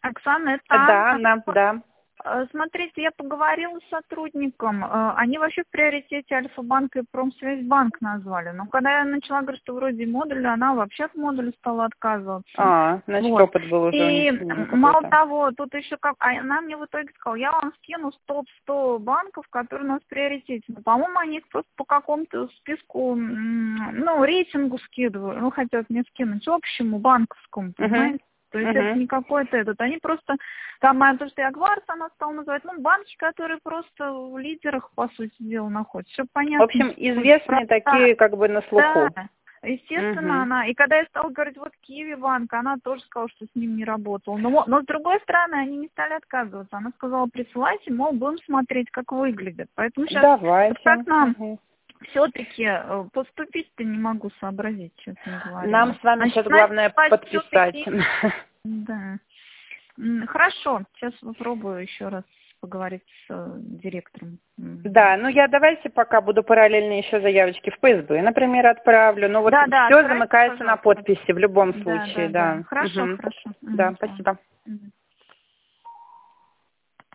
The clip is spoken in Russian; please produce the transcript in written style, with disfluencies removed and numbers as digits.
Оксана, это Да, Анна. да. Смотрите, я поговорила с сотрудником. Они вообще в приоритете Альфа-банк и Промсвязьбанк назвали. Но когда я начала говорить, что вроде модуль, она вообще от модуля стала отказываться. Значит, Вот. опыт был уже И у нее мало какой-то. того, тут еще как... Она мне в итоге сказала, я вам скину топ-100 банков, которые у нас в приоритете. Но, по-моему, они их просто по какому-то списку, рейтингу скидывают. Хотят мне скинуть общему банковскому, понимаете? То есть это не какой-то этот. Они просто, там, то, что я Гварц, она стала называть, банки, которые просто в лидерах, по сути дела, находятся. Все понятно. В общем, известные такие, как бы на слуху. Да, естественно, она. И когда я стала говорить, вот Киви банк, она тоже сказала, что с ним не работала. Но с другой стороны, они не стали отказываться. Она сказала, присылайте, мол, будем смотреть, как выглядит. Поэтому сейчас, Давайте. как нам все-таки поступить-то не могу сообразить, честно говоря. Нам с вами сейчас главное подписать. Да. Хорошо, сейчас попробую еще раз поговорить с директором. Да, давайте пока буду параллельно еще заявочки в ФСБ, например, отправлю. Но вот все замыкается на подписи в любом случае, да. Хорошо. Да, спасибо.